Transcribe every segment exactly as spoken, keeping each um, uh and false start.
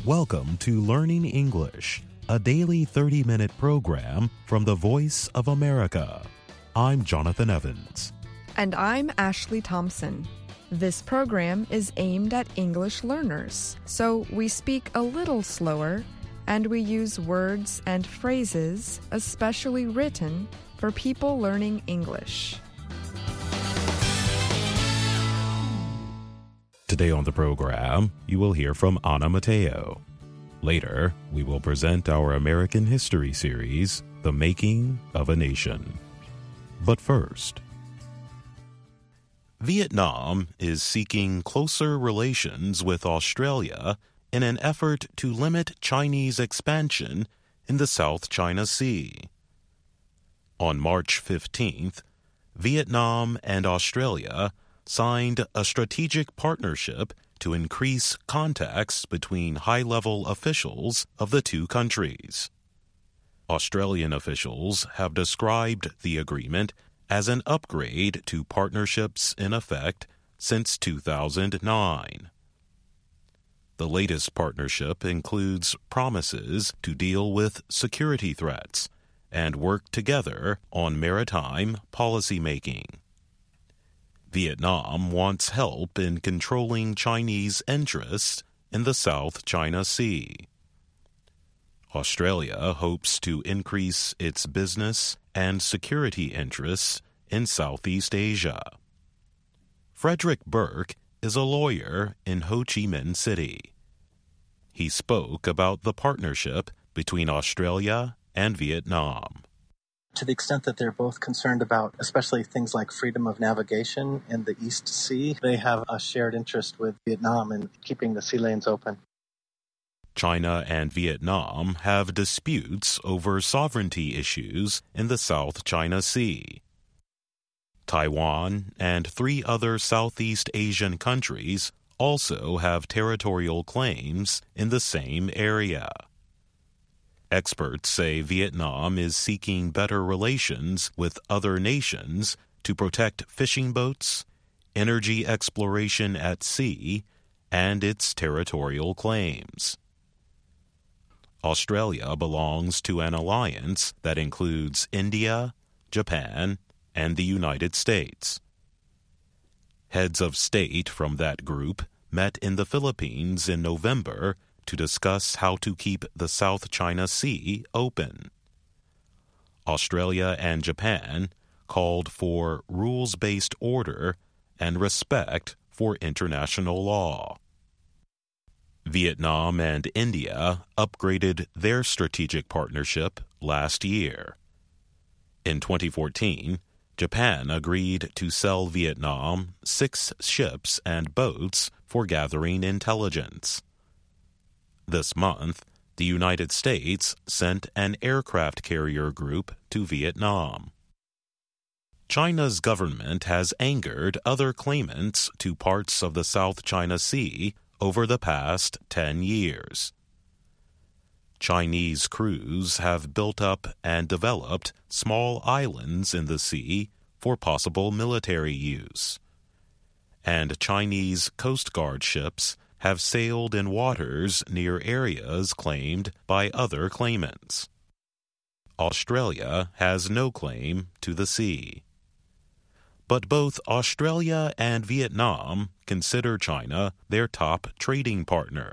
Welcome to Learning English, a daily thirty-minute program from the Voice of America. I'm Jonathan Evans. And I'm Ashley Thompson. This program is aimed at English learners, so we speak a little slower and we use words and phrases especially written for people learning English. Today on the program, you will hear from Ana Mateo. Later, we will present our American history series, The Making of a Nation. But first, Vietnam is seeking closer relations with Australia in an effort to limit Chinese expansion in the South China Sea. On March fifteenth, Vietnam and Australia signed a strategic partnership to increase contacts between high-level officials of the two countries. Australian officials have described the agreement as an upgrade to partnerships in effect since two thousand nine. The latest partnership includes promises to deal with security threats and work together on maritime policymaking. Vietnam wants help in controlling Chinese interests in the South China Sea. Australia hopes to increase its business and security interests in Southeast Asia. Frederick Burke is a lawyer in Ho Chi Minh City. He spoke about the partnership between Australia and Vietnam. To the extent that they're both concerned about, especially things like freedom of navigation in the East Sea, they have a shared interest with Vietnam in keeping the sea lanes open. China and Vietnam have disputes over sovereignty issues in the South China Sea. Taiwan and three other Southeast Asian countries also have territorial claims in the same area. Experts say Vietnam is seeking better relations with other nations to protect fishing boats, energy exploration at sea, and its territorial claims. Australia belongs to an alliance that includes India, Japan, and the United States. Heads of state from that group met in the Philippines in November to discuss how to keep the South China Sea open. Australia and Japan called for rules-based order and respect for international law. Vietnam and India upgraded their strategic partnership last year. In twenty fourteen, Japan agreed to sell Vietnam six ships and boats for gathering intelligence. This month, the United States sent an aircraft carrier group to Vietnam. China's government has angered other claimants to parts of the South China Sea over the past ten years. Chinese crews have built up and developed small islands in the sea for possible military use. And Chinese Coast Guard ships have sailed in waters near areas claimed by other claimants. Australia has no claim to the sea. But both Australia and Vietnam consider China their top trading partner.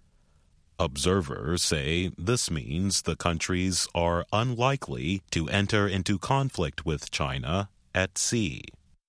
Observers say this means the countries are unlikely to enter into conflict with China at sea.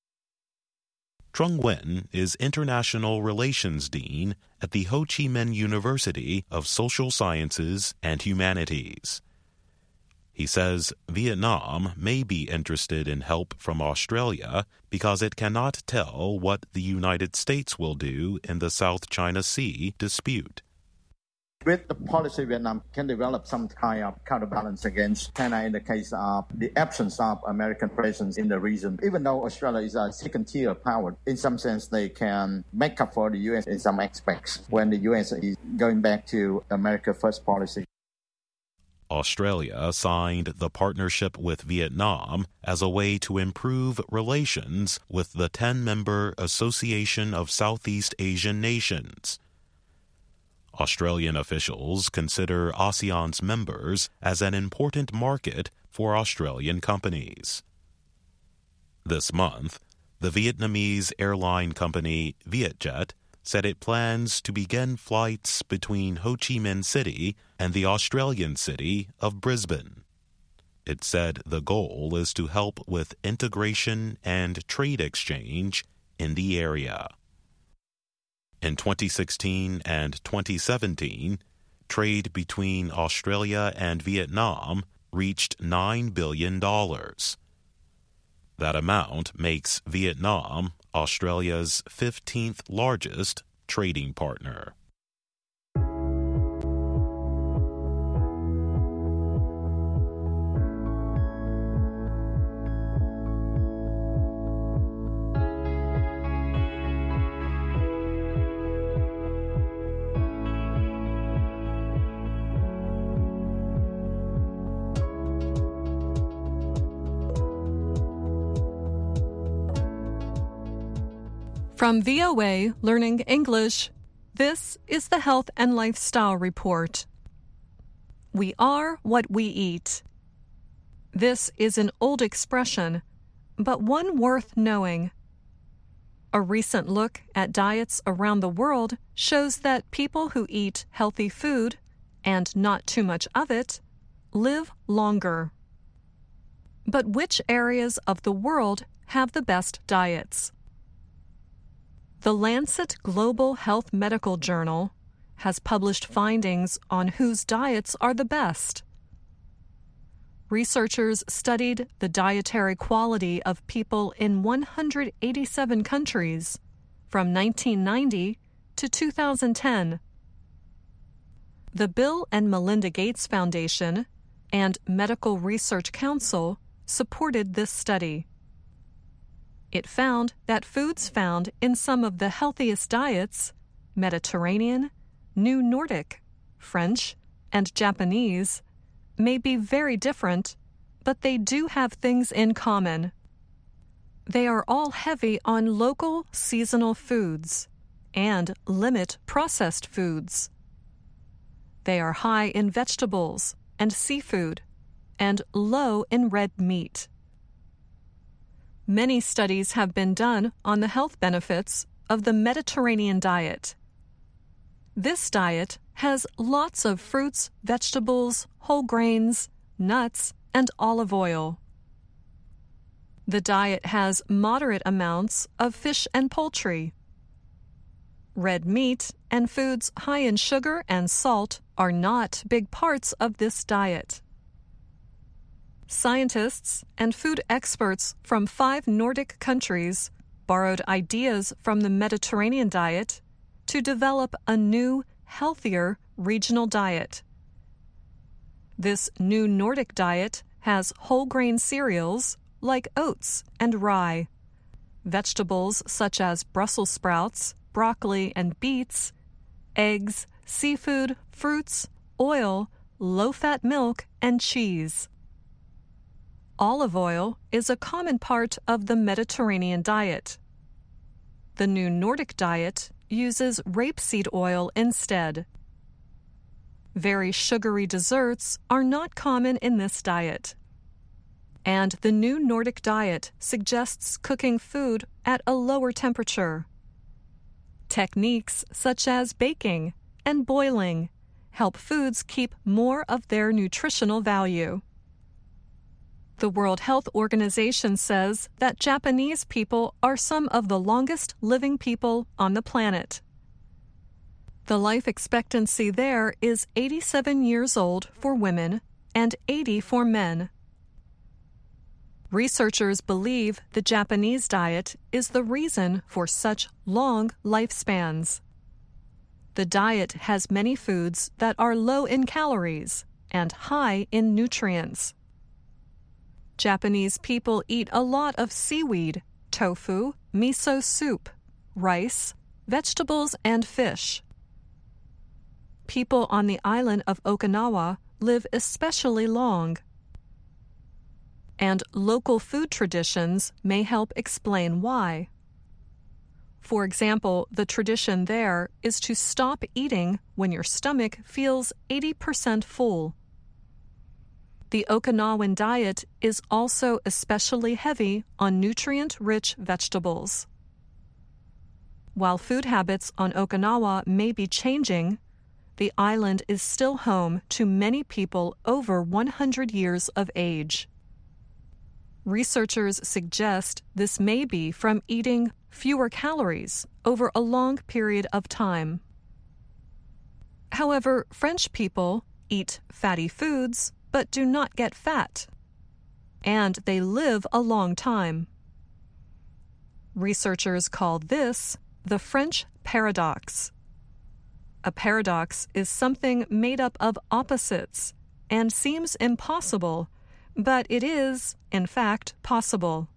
Trung Nguyen is International Relations Dean at the Ho Chi Minh University of Social Sciences and Humanities. He says Vietnam may be interested in help from Australia because it cannot tell what the United States will do in the South China Sea dispute. With the policy, Vietnam can develop some kind of counterbalance against China in the case of the absence of American presence in the region. Even though Australia is a second-tier power, in some sense they can make up for the U S in some aspects when the U S is going back to America First policy. Australia signed the partnership with Vietnam as a way to improve relations with the ten-member Association of Southeast Asian Nations. Australian officials consider ASEAN's members as an important market for Australian companies. This month, the Vietnamese airline company Vietjet said it plans to begin flights between Ho Chi Minh City and the Australian city of Brisbane. It said the goal is to help with integration and trade exchange in the area. In twenty sixteen and twenty seventeen, trade between Australia and Vietnam reached nine billion dollars. That amount makes Vietnam Australia's fifteenth largest trading partner. From V O A Learning English, this is the Health and Lifestyle Report. We are what we eat. This is an old expression, but one worth knowing. A recent look at diets around the world shows that people who eat healthy food, and not too much of it, live longer. But which areas of the world have the best diets? The Lancet Global Health Medical Journal has published findings on whose diets are the best. Researchers studied the dietary quality of people in one hundred eighty-seven countries from nineteen ninety to two thousand ten. The Bill and Melinda Gates Foundation and Medical Research Council supported this study. It found that foods found in some of the healthiest diets, Mediterranean, New Nordic, French, and Japanese, may be very different, but they do have things in common. They are all heavy on local, seasonal foods and limit processed foods. They are high in vegetables and seafood and low in red meat. Many studies have been done on the health benefits of the Mediterranean diet. This diet has lots of fruits, vegetables, whole grains, nuts, and olive oil. The diet has moderate amounts of fish and poultry. Red meat and foods high in sugar and salt are not big parts of this diet. Scientists and food experts from five Nordic countries borrowed ideas from the Mediterranean diet to develop a new, healthier regional diet. This new Nordic diet has whole grain cereals like oats and rye, vegetables such as Brussels sprouts, broccoli, and beets, eggs, seafood, fruits, oil, low-fat milk, and cheese. Olive oil is a common part of the Mediterranean diet. The new Nordic diet uses rapeseed oil instead. Very sugary desserts are not common in this diet. And the new Nordic diet suggests cooking food at a lower temperature. Techniques such as baking and boiling help foods keep more of their nutritional value. The World Health Organization says that Japanese people are some of the longest living people on the planet. The life expectancy there is eighty-seven years old for women and eighty for men. Researchers believe the Japanese diet is the reason for such long lifespans. The diet has many foods that are low in calories and high in nutrients. Japanese people eat a lot of seaweed, tofu, miso soup, rice, vegetables, and fish. People on the island of Okinawa live especially long. And local food traditions may help explain why. For example, the tradition there is to stop eating when your stomach feels eighty percent full. The Okinawan diet is also especially heavy on nutrient-rich vegetables. While food habits on Okinawa may be changing, the island is still home to many people over one hundred years of age. Researchers suggest this may be from eating fewer calories over a long period of time. However, French people eat fatty foods but do not get fat, and they live a long time. Researchers call this the French paradox. A paradox is something made up of opposites and seems impossible, but it is, in fact, possible.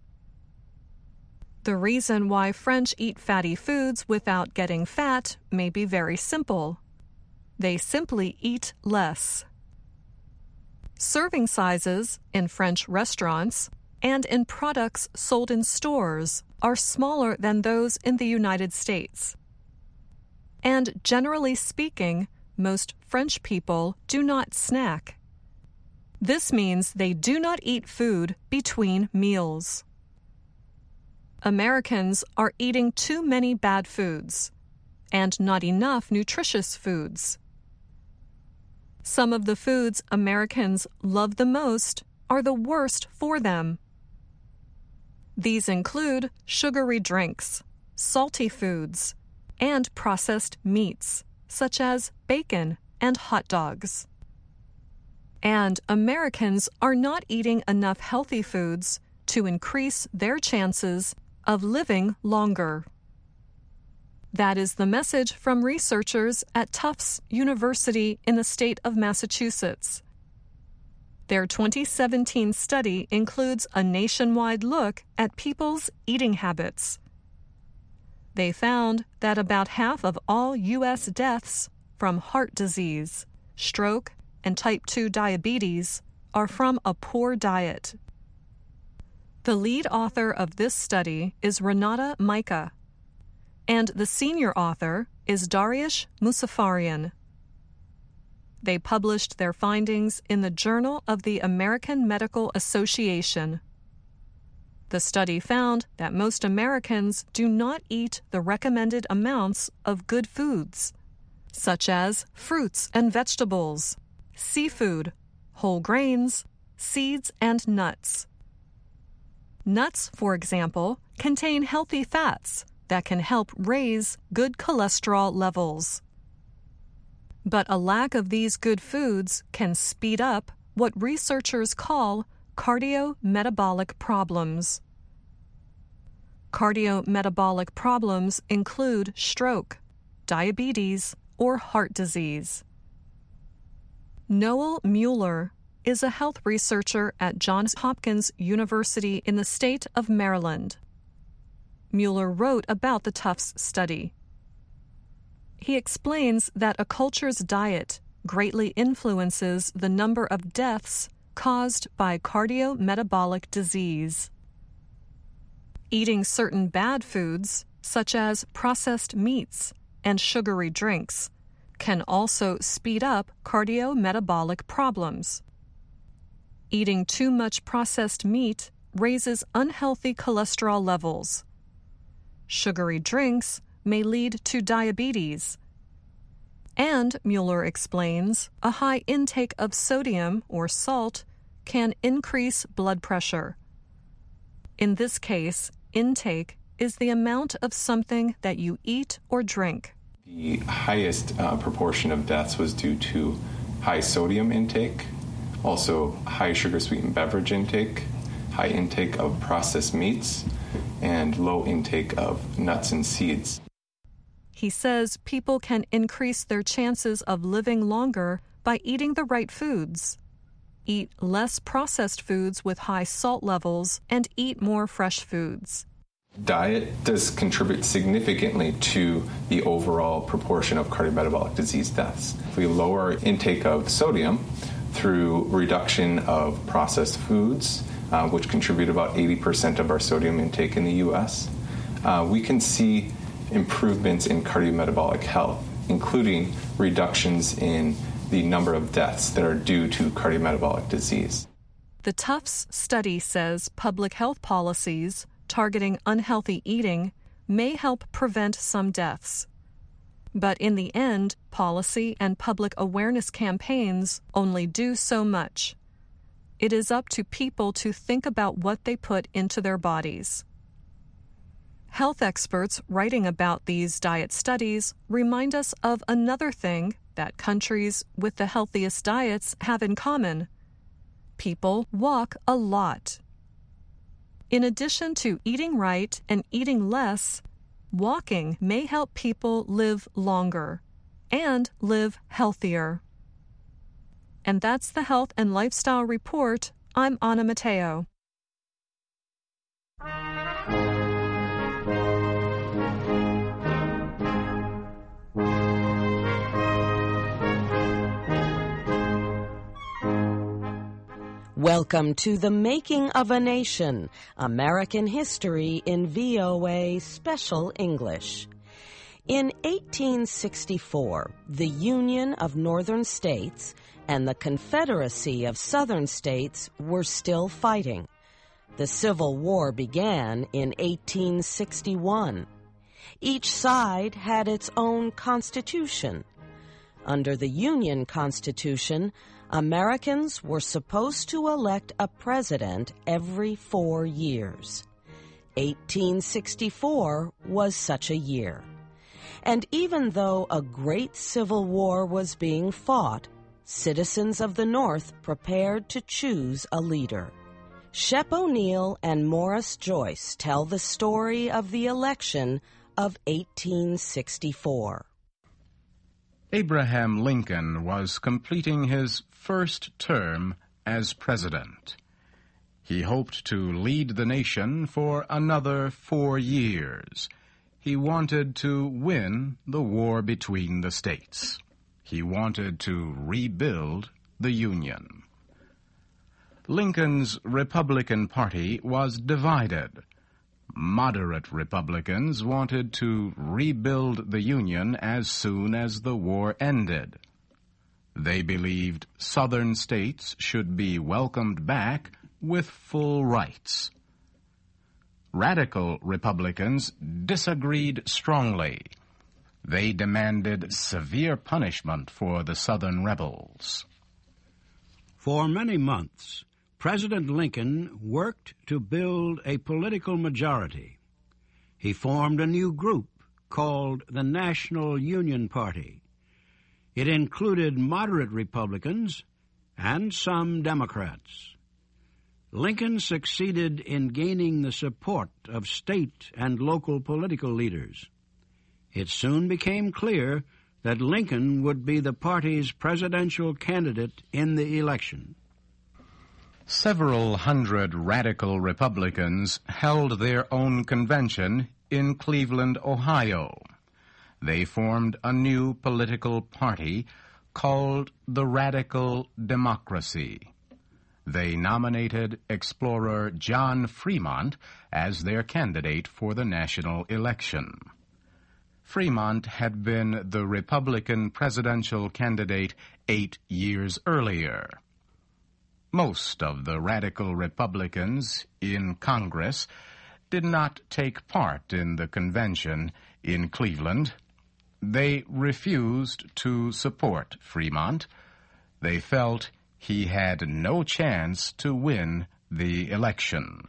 The reason why French eat fatty foods without getting fat may be very simple. They simply eat less. Serving sizes in French restaurants and in products sold in stores are smaller than those in the United States. And generally speaking, most French people do not snack. This means they do not eat food between meals. Americans are eating too many bad foods and not enough nutritious foods. Some of the foods Americans love the most are the worst for them. These include sugary drinks, salty foods, and processed meats, such as bacon and hot dogs. And Americans are not eating enough healthy foods to increase their chances of living longer. That is the message from researchers at Tufts University in the state of Massachusetts. Their twenty seventeen study includes a nationwide look at people's eating habits. They found that about half of all U S deaths from heart disease, stroke, and type two diabetes are from a poor diet. The lead author of this study is Renata Micah, and the senior author is Dariush Musafarian. They published their findings in the Journal of the American Medical Association. The study found that most Americans do not eat the recommended amounts of good foods, such as fruits and vegetables, seafood, whole grains, seeds, and nuts. Nuts, for example, contain healthy fats that can help raise good cholesterol levels. But a lack of these good foods can speed up what researchers call cardiometabolic problems. Cardiometabolic problems include stroke, diabetes, or heart disease. Noel Mueller is a health researcher at Johns Hopkins University in the state of Maryland. Mueller wrote about the Tufts study. He explains that a culture's diet greatly influences the number of deaths caused by cardiometabolic disease. Eating certain bad foods, such as processed meats and sugary drinks, can also speed up cardiometabolic problems. Eating too much processed meat raises unhealthy cholesterol levels. Sugary drinks may lead to diabetes. And, Mueller explains, a high intake of sodium or salt can increase blood pressure. In this case, intake is the amount of something that you eat or drink. The highest uh, proportion of deaths was due to high sodium intake, also high sugar sweetened beverage intake, high intake of processed meats, and low intake of nuts and seeds. He says people can increase their chances of living longer by eating the right foods. Eat less processed foods with high salt levels and eat more fresh foods. Diet does contribute significantly to the overall proportion of cardiometabolic disease deaths. If we lower intake of sodium through reduction of processed foods, uh, which contribute about eighty percent of our sodium intake in the U S, uh, we can see improvements in cardiometabolic health, including reductions in the number of deaths that are due to cardiometabolic disease. The Tufts study says public health policies targeting unhealthy eating may help prevent some deaths. But in the end, policy and public awareness campaigns only do so much. It is up to people to think about what they put into their bodies. Health experts writing about these diet studies remind us of another thing that countries with the healthiest diets have in common. People walk a lot. In addition to eating right and eating less, walking may help people live longer and live healthier. And that's the Health and Lifestyle Report. I'm Anna Mateo. Welcome to The Making of a Nation, American History in V O A Special English. In eighteen sixty-four, the Union of Northern States and the Confederacy of Southern States were still fighting. The Civil War began in eighteen sixty-one. Each side had its own constitution. Under the Union Constitution, Americans were supposed to elect a president every four years. eighteen sixty-four was such a year. And even though a great civil war was being fought, citizens of the North prepared to choose a leader. Shep O'Neal and Morris Joyce tell the story of the election of eighteen sixty-four. Abraham Lincoln was completing his first term as president. He hoped to lead the nation for another four years. He wanted to win the war between the states. He wanted to rebuild the Union. Lincoln's Republican Party was divided. Moderate Republicans wanted to rebuild the Union as soon as the war ended. They believed Southern states should be welcomed back with full rights. Radical Republicans disagreed strongly. They demanded severe punishment for the Southern rebels. For many months, President Lincoln worked to build a political majority. He formed a new group called the National Union Party. It included moderate Republicans and some Democrats. Lincoln succeeded in gaining the support of state and local political leaders. It soon became clear that Lincoln would be the party's presidential candidate in the election. Several hundred radical Republicans held their own convention in Cleveland, Ohio. They formed a new political party called the Radical Democracy. They nominated explorer John Fremont as their candidate for the national election. Fremont had been the Republican presidential candidate eight years earlier. Most of the radical Republicans in Congress did not take part in the convention in Cleveland. They refused to support Fremont. They felt he had no chance to win the election.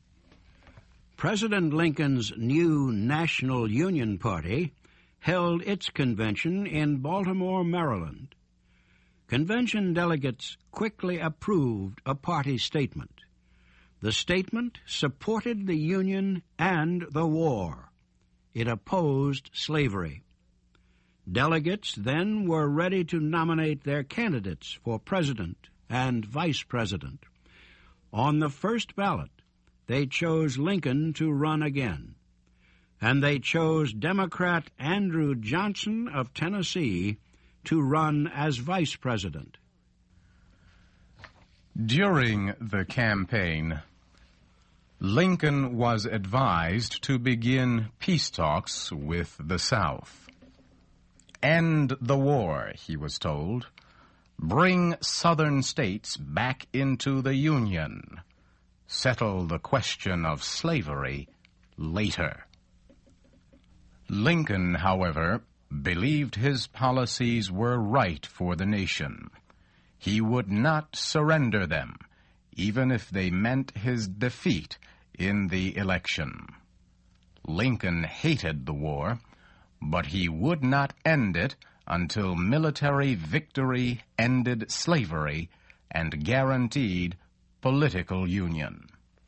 President Lincoln's new National Union Party held its convention in Baltimore, Maryland. Convention delegates quickly approved a party statement. The statement supported the Union and the war. It opposed slavery. Delegates then were ready to nominate their candidates for president and vice president. On the first ballot, they chose Lincoln to run again, and they chose Democrat Andrew Johnson of Tennessee to run as vice president. During the campaign, Lincoln was advised to begin peace talks with the South. End the war, he was told. Bring Southern states back into the Union. Settle the question of slavery later. Lincoln, however, believed his policies were right for the nation. He would not surrender them, even if they meant his defeat in the election. Lincoln hated the war, but he would not end it until military victory ended slavery and guaranteed political union.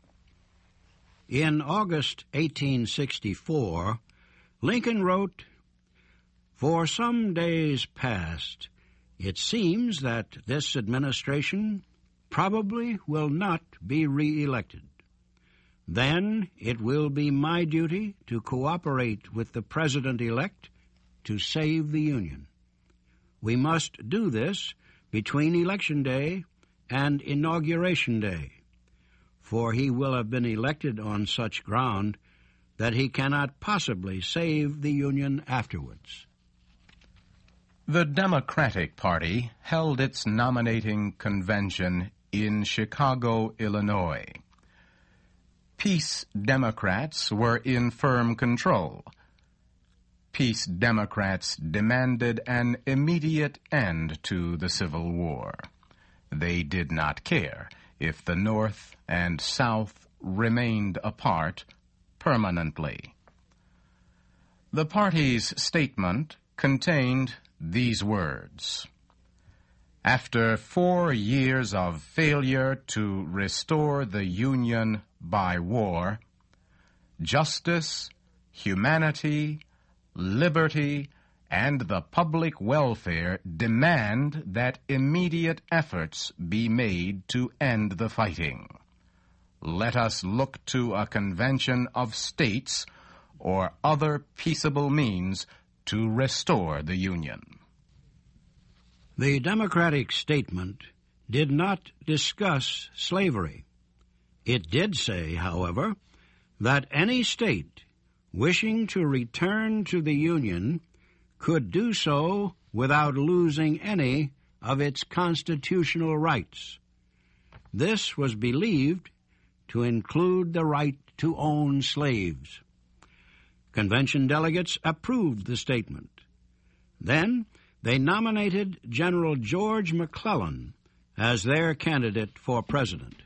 In August eighteen sixty-four, Lincoln wrote, "For some days past, it seems that this administration probably will not be re-elected. Then it will be my duty to cooperate with the President-elect to save the Union. We must do this between Election Day and Inauguration Day, for he will have been elected on such ground that he cannot possibly save the Union afterwards." The Democratic Party held its nominating convention in Chicago, Illinois. Peace Democrats were in firm control. Peace Democrats demanded an immediate end to the Civil War. They did not care if the North and South remained apart permanently. The party's statement contained these words: "After four years of failure to restore the Union by war, justice, humanity, liberty, and the public welfare demand that immediate efforts be made to end the fighting. Let us look to a convention of states or other peaceable means to restore the Union." The Democratic statement did not discuss slavery. It did say, however, that any state wishing to return to the Union could do so without losing any of its constitutional rights. This was believed to include the right to own slaves. Convention delegates approved the statement. Then they nominated General George McClellan as their candidate for president.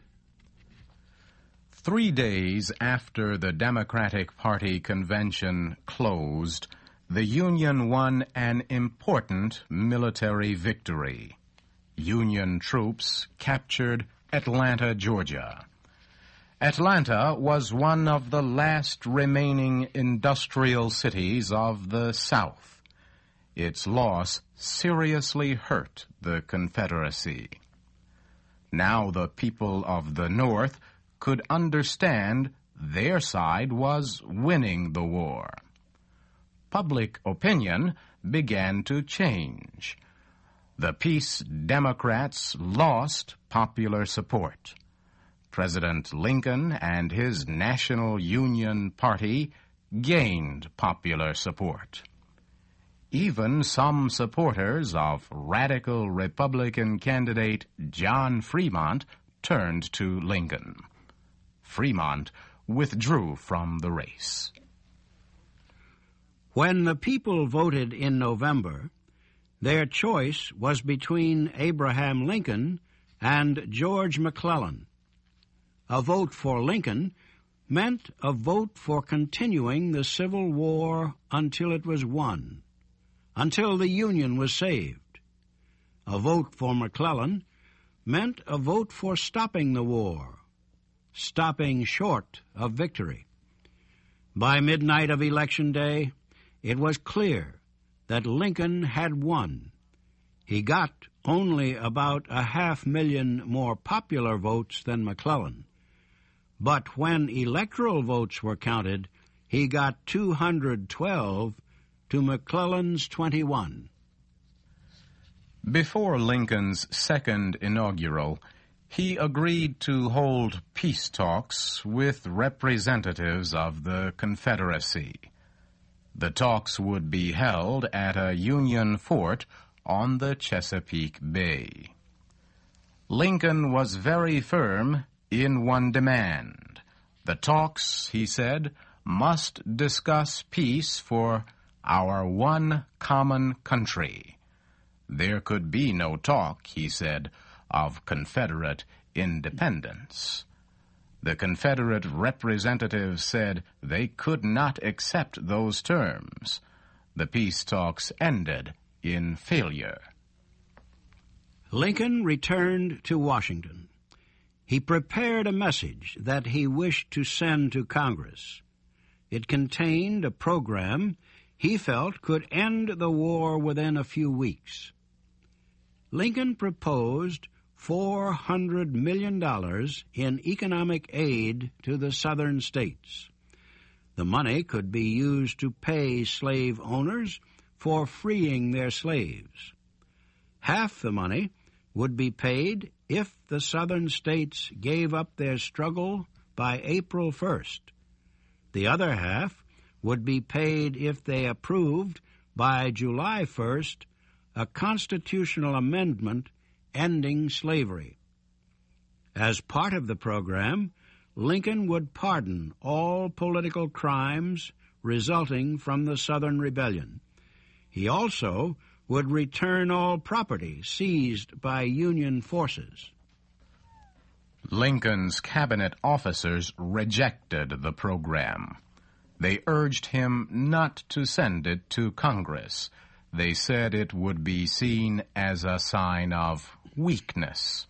Three days after the Democratic Party convention closed, the Union won an important military victory. Union troops captured Atlanta, Georgia. Atlanta was one of the last remaining industrial cities of the South. Its loss seriously hurt the Confederacy. Now the people of the North could understand their side was winning the war. Public opinion began to change. The Peace Democrats lost popular support. President Lincoln and his National Union Party gained popular support. Even some supporters of radical Republican candidate John Fremont turned to Lincoln. Fremont withdrew from the race. When the people voted in November, their choice was between Abraham Lincoln and George McClellan. A vote for Lincoln meant a vote for continuing the Civil War until it was won, until the Union was saved. A vote for McClellan meant a vote for stopping the war, stopping short of victory. By midnight of Election Day, it was clear that Lincoln had won. He got only about a half million more popular votes than McClellan. But when electoral votes were counted, he got two hundred twelve to McClellan's twenty-one. Before Lincoln's second inaugural, He agreed to hold peace talks with representatives of the Confederacy. The talks would be held at a Union fort on the Chesapeake Bay. Lincoln was very firm in one demand. The talks, he said, must discuss peace for our one common country. There could be no talk, he said, of Confederate independence. The Confederate representatives said they could not accept those terms. The peace talks ended in failure. Lincoln returned to Washington. He prepared a message that he wished to send to Congress. It contained a program he felt could end the war within a few weeks. Lincoln proposed four hundred million dollars in economic aid to the southern states. The money could be used to pay slave owners for freeing their slaves. Half the money would be paid if the southern states gave up their struggle by April first. The other half would be paid if they approved by July first a constitutional amendment ending slavery. As part of the program, Lincoln would pardon all political crimes resulting from the Southern Rebellion. He also would return all property seized by Union forces. Lincoln's cabinet officers rejected the program. They urged him not to send it to Congress. They said it would be seen as a sign of weakness.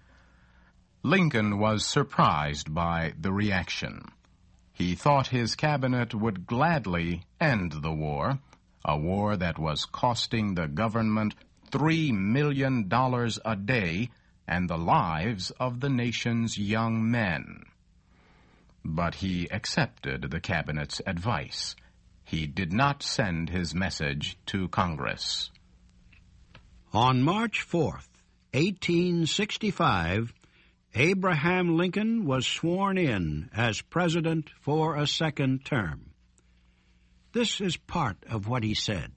Lincoln was surprised by the reaction. He thought his cabinet would gladly end the war, a war that was costing the government three million dollars a day and the lives of the nation's young men. But he accepted the cabinet's advice. He did not send his message to Congress. On March fourth, eighteen sixty-five, Abraham Lincoln was sworn in as president for a second term. This is part of what he said.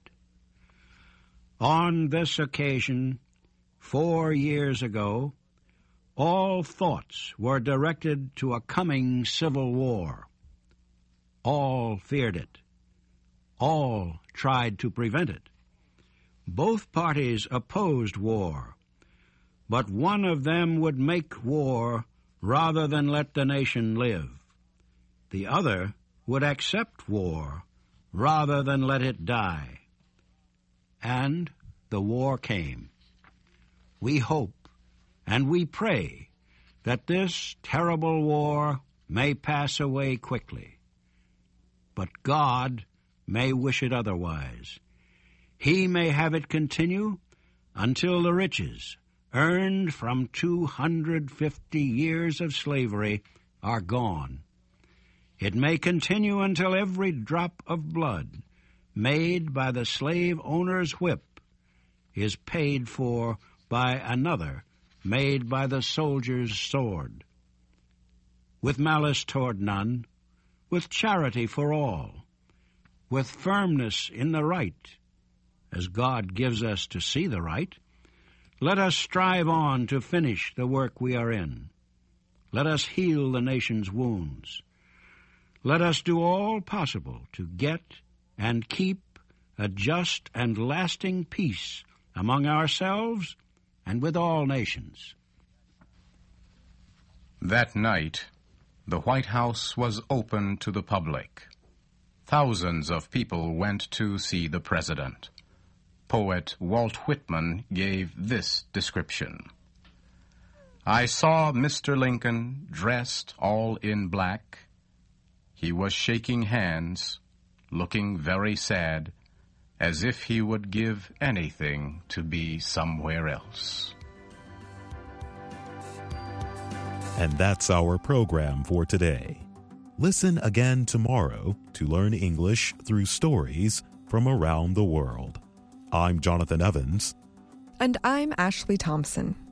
On this occasion, four years ago, all thoughts were directed to a coming civil war. All feared it. All tried to prevent it. Both parties opposed war, but one of them would make war rather than let the nation live. The other would accept war rather than let it die. And the war came. We hope and we pray that this terrible war may pass away quickly. But God may wish it otherwise. He may have it continue until the riches earned from two hundred fifty years of slavery are gone. It may continue until every drop of blood made by the slave owner's whip is paid for by another made by the soldier's sword. With malice toward none, with charity for all, with firmness in the right, as God gives us to see the right, let us strive on to finish the work we are in. Let us heal the nation's wounds. Let us do all possible to get and keep a just and lasting peace among ourselves and with all nations. That night, the White House was open to the public. Thousands of people went to see the president. Poet Walt Whitman gave this description. I saw Mister Lincoln dressed all in black. He was shaking hands, looking very sad, as if he would give anything to be somewhere else. And that's our program for today. Listen again tomorrow to learn English through stories from around the world. I'm Jonathan Evans. And I'm Ashley Thompson.